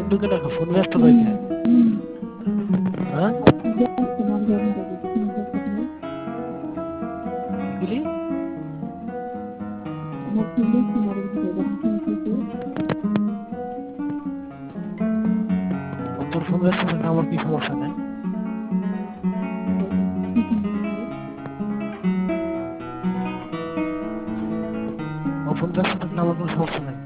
ঢুকে রাখো, ফোন ব্যস্ত রয়েছে। হ্যাঁ এগুলি তোর ফোন ব্যস্ত থাকলে আমার কি সমস্যা নেই? ও ফোন ব্যস্ত থাকলে আমার কোনো সমস্যা নাই।